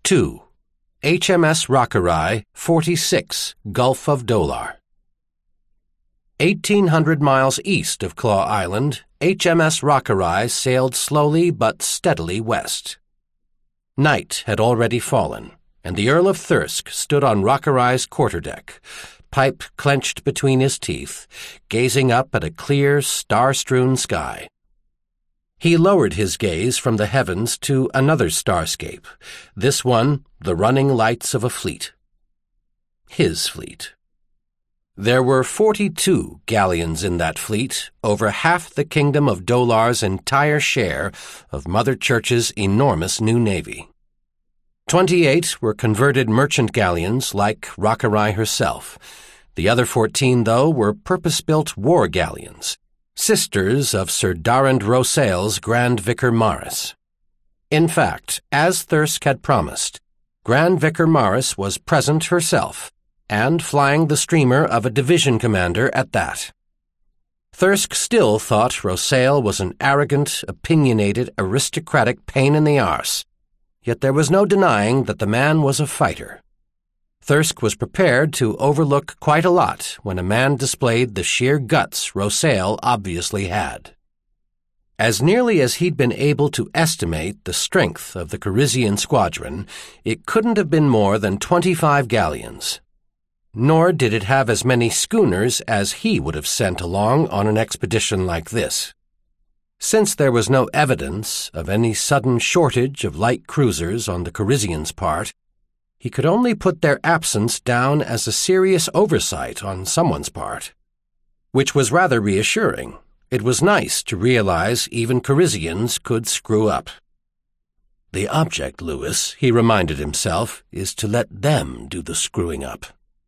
2. HMS Rockerai, 46, Gulf of Dolar. 1,800 miles east of Claw Island, HMS Rockerai sailed slowly but steadily west. Night had already fallen, and the Earl of Thirsk stood on Rockerai's quarterdeck, pipe clenched between his teeth, gazing up at a clear, star-strewn sky. He lowered his gaze from the heavens to another starscape, this one the running lights of a fleet. His fleet. There were 42 galleons in that fleet, over half the kingdom of Dolar's entire share of Mother Church's enormous new navy. 28 were converted merchant galleons like Rockerai herself. The other 14, though, were purpose-built war galleons, sisters of Sir Darrand Rosail's Grand Vicar Maurice. In fact, as Thirsk had promised, Grand Vicar Maurice was present herself, and flying the streamer of a division commander at that. Thirsk still thought Rosail was an arrogant, opinionated, aristocratic pain in the arse, yet there was no denying that the man was a fighter. Thirsk was prepared to overlook quite a lot when a man displayed the sheer guts Rosail obviously had. As nearly as he'd been able to estimate the strength of the Corisian squadron, it couldn't have been more than 25 galleons. Nor did it have as many schooners as he would have sent along on an expedition like this. Since there was no evidence of any sudden shortage of light cruisers on the Corisians' part, he could only put their absence down as a serious oversight on someone's part. Which was rather reassuring. It was nice to realize even Corisians could screw up. The object, Lewis, he reminded himself, is to let them do the screwing up.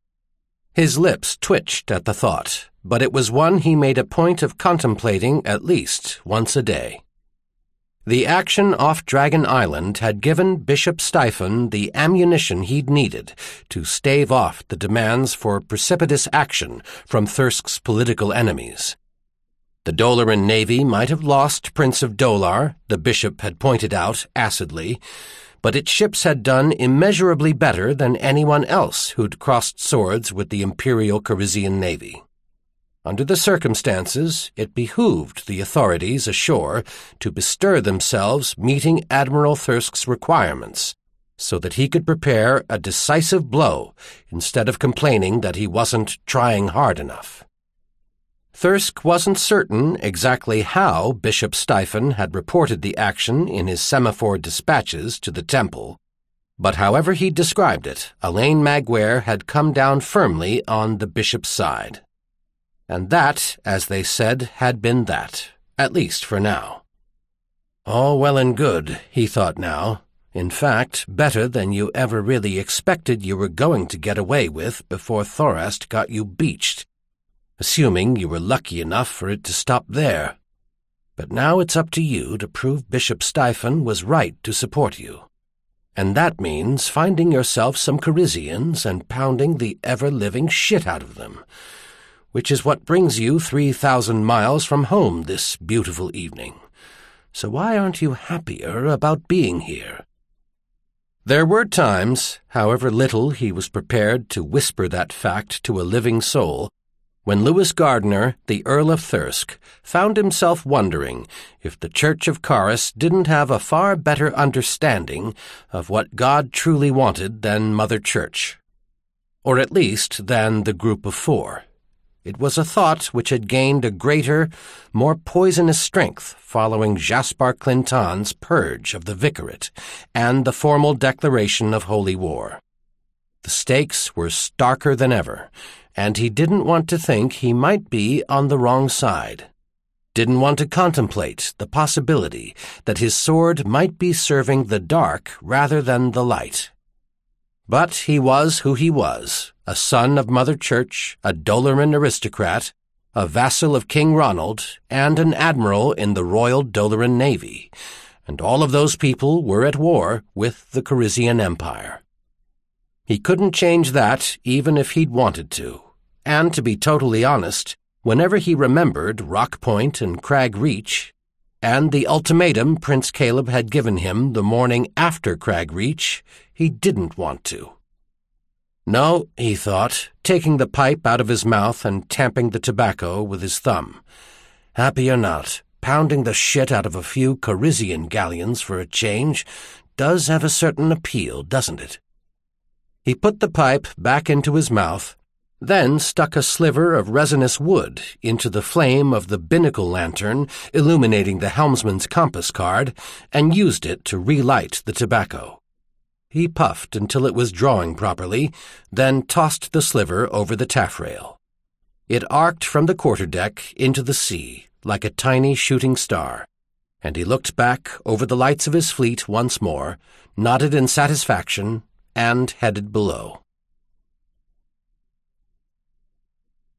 His lips twitched at the thought, but it was one he made a point of contemplating at least once a day. The action off Dragon Island had given Bishop Stiphan the ammunition he'd needed to stave off the demands for precipitous action from Thirsk's political enemies. The Dolaran navy might have lost Prince of Dolar, the bishop had pointed out acidly, but its ships had done immeasurably better than anyone else who'd crossed swords with the Imperial Corisian Navy. Under the circumstances, it behooved the authorities ashore to bestir themselves meeting Admiral Thirsk's requirements, so that he could prepare a decisive blow instead of complaining that he wasn't trying hard enough. Thirsk wasn't certain exactly how Bishop Stiphan had reported the action in his semaphore dispatches to the temple, but however he described it, Elaine Maguire had come down firmly on the bishop's side. And that, as they said, had been that, at least for now. All well and good, he thought now. In fact, better than you ever really expected you were going to get away with before Thorast got you beached, assuming you were lucky enough for it to stop there. But now it's up to you to prove Bishop Stiphan was right to support you. And that means finding yourself some Corisians and pounding the ever-living shit out of them, which is what brings you 3,000 miles from home this beautiful evening. So why aren't you happier about being here? There were times, however little he was prepared to whisper that fact to a living soul, when Lewis Gardner, the Earl of Thirsk, found himself wondering if the Church of Caris didn't have a far better understanding of what God truly wanted than Mother Church. Or at least than the Group of Four. It was a thought which had gained a greater, more poisonous strength following Jaspar Clinton's purge of the Vicariate and the formal declaration of holy war. The stakes were starker than ever, and he didn't want to think he might be on the wrong side. Didn't want to contemplate the possibility that his sword might be serving the dark rather than the light. But he was who he was, a son of Mother Church, a Dolaran aristocrat, a vassal of King Ronald, and an admiral in the Royal Dolaran Navy, and all of those people were at war with the Corisian Empire. He couldn't change that even if he'd wanted to, and to be totally honest, whenever he remembered Rock Point and Crag Reach, and the ultimatum Prince Caleb had given him the morning after Crag Reach, he didn't want to. No, he thought, taking the pipe out of his mouth and tamping the tobacco with his thumb. Happy or not, pounding the shit out of a few Carizian galleons for a change does have a certain appeal, doesn't it? He put the pipe back into his mouth, then stuck a sliver of resinous wood into the flame of the binnacle lantern illuminating the helmsman's compass card and used it to relight the tobacco. He puffed until it was drawing properly, then tossed the sliver over the taffrail. It arced from the quarterdeck into the sea like a tiny shooting star, and he looked back over the lights of his fleet once more, nodded in satisfaction, and headed below.